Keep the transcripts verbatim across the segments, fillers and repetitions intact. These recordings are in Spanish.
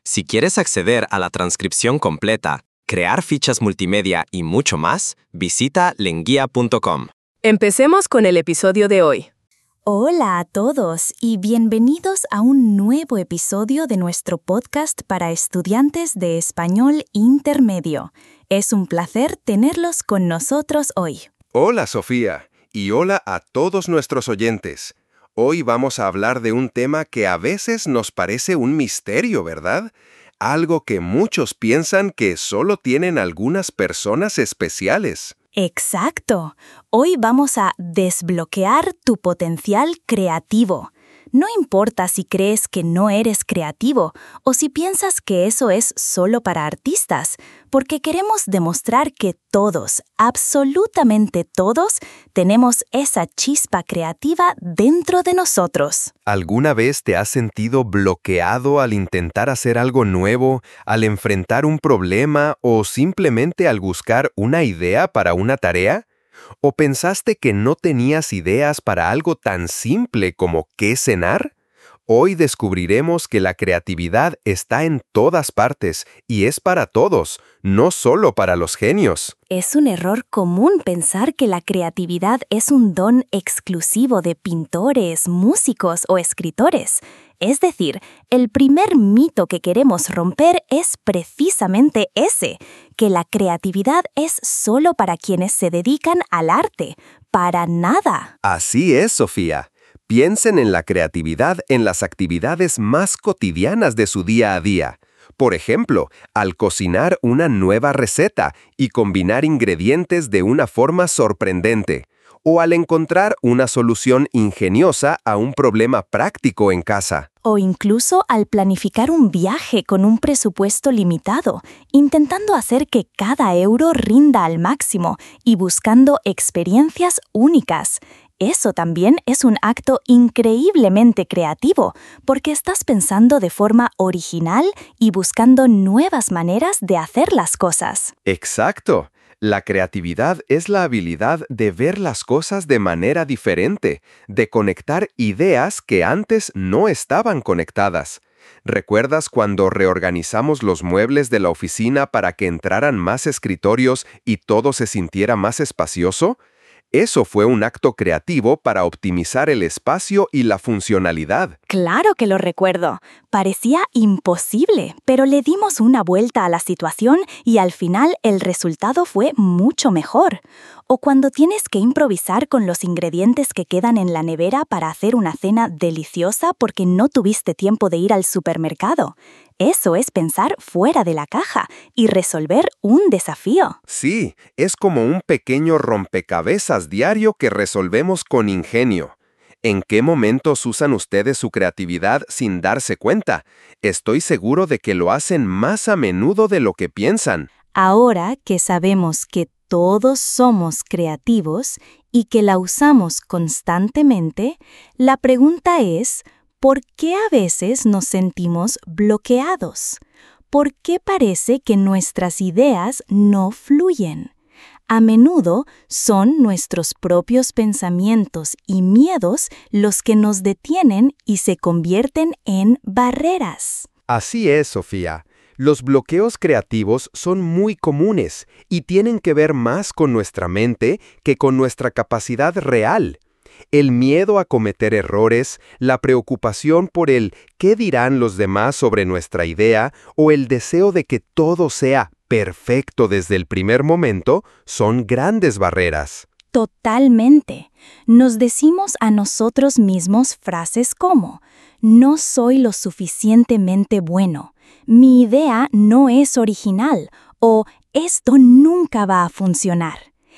Si quieres acceder a la transcripción completa, crear fichas multimedia y mucho más, visita lenguía punto com. Empecemos con el episodio de hoy. Hola a todos y bienvenidos a un nuevo episodio de nuestro podcast para estudiantes de español intermedio. Es un placer tenerlos con nosotros hoy. Hola Sofía y hola a todos nuestros oyentes. Hoy vamos a hablar de un tema que a veces nos parece un misterio, ¿verdad? Algo que muchos piensan que solo tienen algunas personas especiales. Exacto. Hoy vamos a desbloquear tu potencial creativo. No importa si crees que no eres creativo o si piensas que eso es solo para artistas, porque queremos demostrar que todos, absolutamente todos, tenemos esa chispa creativa dentro de nosotros. ¿Alguna vez te has sentido bloqueado al intentar hacer algo nuevo, al enfrentar un problema o simplemente al buscar una idea para una tarea? ¿O pensaste que no tenías ideas para algo tan simple como qué cenar? Hoy descubriremos que la creatividad está en todas partes y es para todos, no solo para los genios. Es un error común pensar que la creatividad es un don exclusivo de pintores, músicos o escritores. Es decir, el primer mito que queremos romper es precisamente ese, que la creatividad es solo para quienes se dedican al arte. Para nada. Así es, Sofía. Piensen en la creatividad en las actividades más cotidianas de su día a día. Por ejemplo, al cocinar una nueva receta y combinar ingredientes de una forma sorprendente, o al encontrar una solución ingeniosa a un problema práctico en casa. O incluso al planificar un viaje con un presupuesto limitado, intentando hacer que cada euro rinda al máximo y buscando experiencias únicas. Eso también es un acto increíblemente creativo, porque estás pensando de forma original y buscando nuevas maneras de hacer las cosas. Exacto. La creatividad es la habilidad de ver las cosas de manera diferente, de conectar ideas que antes no estaban conectadas. ¿Recuerdas cuando reorganizamos los muebles de la oficina para que entraran más escritorios y todo se sintiera más espacioso? Eso fue un acto creativo para optimizar el espacio y la funcionalidad. Claro que lo recuerdo. Parecía imposible, pero le dimos una vuelta a la situación y al final el resultado fue mucho mejor. O cuando tienes que improvisar con los ingredientes que quedan en la nevera para hacer una cena deliciosa porque no tuviste tiempo de ir al supermercado. Eso es pensar fuera de la caja y resolver un desafío. Sí, es como un pequeño rompecabezas diario que resolvemos con ingenio. ¿En qué momentos usan ustedes su creatividad sin darse cuenta? Estoy seguro de que lo hacen más a menudo de lo que piensan. Ahora que sabemos que todos somos creativos y que la usamos constantemente, la pregunta es, ¿por qué a veces nos sentimos bloqueados? ¿Por qué parece que nuestras ideas no fluyen? A menudo son nuestros propios pensamientos y miedos los que nos detienen y se convierten en barreras. Así es, Sofía. Los bloqueos creativos son muy comunes y tienen que ver más con nuestra mente que con nuestra capacidad real. El miedo a cometer errores, la preocupación por el ¿qué dirán los demás sobre nuestra idea? O el deseo de que todo sea perfecto desde el primer momento son grandes barreras. Totalmente. Nos decimos a nosotros mismos frases como, no soy lo suficientemente bueno, mi idea no es original o esto nunca va a funcionar.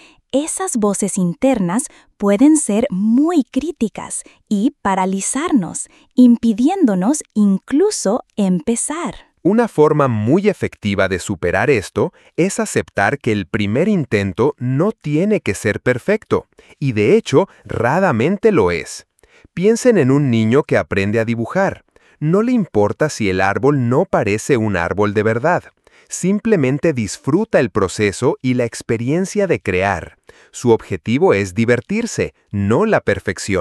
Esas voces internas pueden ser muy críticas y paralizarnos, impidiéndonos incluso empezar. Una forma muy efectiva de superar esto es aceptar que el primer intento no tiene que ser perfecto, y de hecho, raramente lo es. Piensen en un niño que aprende a dibujar. No le importa si el árbol no parece un árbol de verdad. Simplemente disfruta el proceso y la experiencia de crear. Su objetivo es divertirse, no la perfección.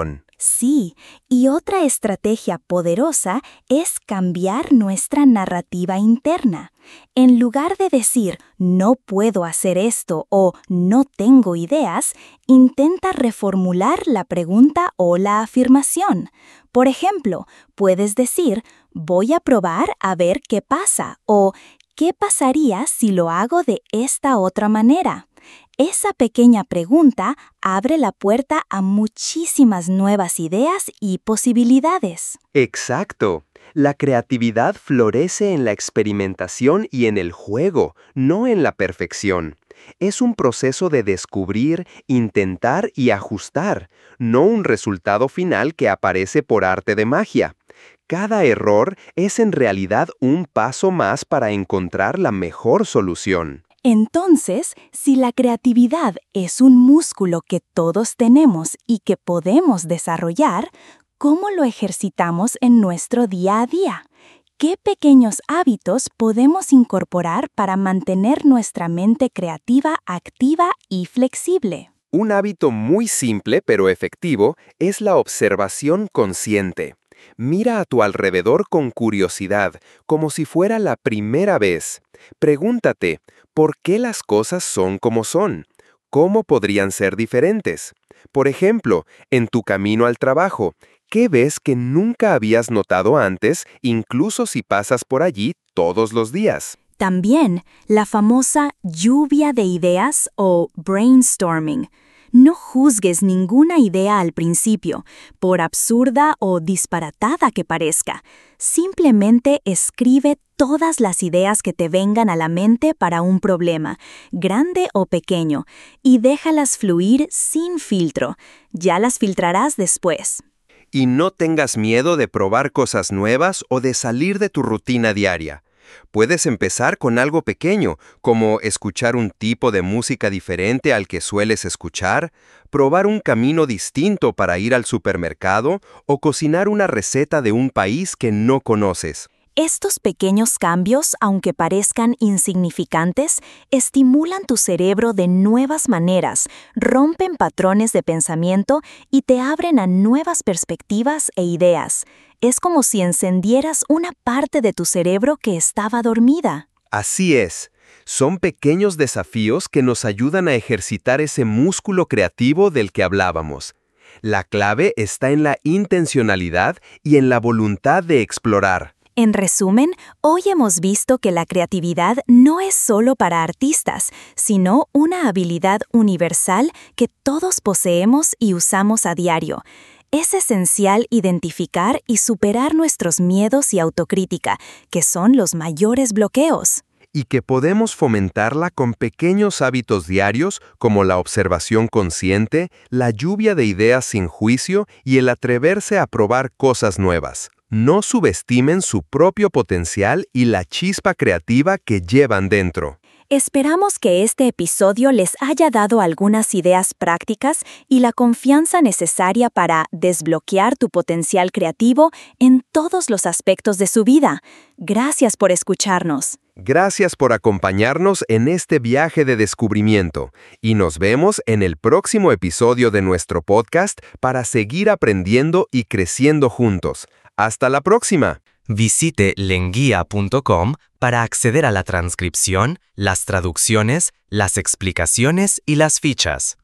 Sí, y otra estrategia poderosa es cambiar nuestra narrativa interna. En lugar de decir no puedo hacer esto o no tengo ideas, intenta reformular la pregunta o la afirmación. Por ejemplo, puedes decir voy a probar a ver qué pasa o ¿qué pasaría si lo hago de esta otra manera? Esa pequeña pregunta abre la puerta a muchísimas nuevas ideas y posibilidades. Exacto. La creatividad florece en la experimentación y en el juego, no en la perfección. Es un proceso de descubrir, intentar y ajustar, no un resultado final que aparece por arte de magia. Cada error es en realidad un paso más para encontrar la mejor solución. Entonces, si la creatividad es un músculo que todos tenemos y que podemos desarrollar, ¿cómo lo ejercitamos en nuestro día a día? ¿Qué pequeños hábitos podemos incorporar para mantener nuestra mente creativa, activa y flexible? Un hábito muy simple pero efectivo es la observación consciente. Mira a tu alrededor con curiosidad, como si fuera la primera vez. Pregúntate, ¿por qué las cosas son como son? ¿Cómo podrían ser diferentes? Por ejemplo, en tu camino al trabajo, ¿qué ves que nunca habías notado antes, incluso si pasas por allí todos los días? También la famosa lluvia de ideas o brainstorming. No juzgues ninguna idea al principio, por absurda o disparatada que parezca. Simplemente escribe todas las ideas que te vengan a la mente para un problema, grande o pequeño, y déjalas fluir sin filtro. Ya las filtrarás después. Y no tengas miedo de probar cosas nuevas o de salir de tu rutina diaria. Puedes empezar con algo pequeño, como escuchar un tipo de música diferente al que sueles escuchar, probar un camino distinto para ir al supermercado o cocinar una receta de un país que no conoces. Estos pequeños cambios, aunque parezcan insignificantes, estimulan tu cerebro de nuevas maneras, rompen patrones de pensamiento y te abren a nuevas perspectivas e ideas. Es como si encendieras una parte de tu cerebro que estaba dormida. Así es. Son pequeños desafíos que nos ayudan a ejercitar ese músculo creativo del que hablábamos. La clave está en la intencionalidad y en la voluntad de explorar. En resumen, hoy hemos visto que la creatividad no es solo para artistas, sino una habilidad universal que todos poseemos y usamos a diario. Es esencial identificar y superar nuestros miedos y autocrítica, que son los mayores bloqueos. Y que podemos fomentarla con pequeños hábitos diarios como la observación consciente, la lluvia de ideas sin juicio y el atreverse a probar cosas nuevas. No subestimen su propio potencial y la chispa creativa que llevan dentro. Esperamos que este episodio les haya dado algunas ideas prácticas y la confianza necesaria para desbloquear tu potencial creativo en todos los aspectos de su vida. Gracias por escucharnos. Gracias por acompañarnos en este viaje de descubrimiento y nos vemos en el próximo episodio de nuestro podcast para seguir aprendiendo y creciendo juntos. ¡Hasta la próxima! Visite lenguia punto com para acceder a la transcripción, las traducciones, las explicaciones y las fichas.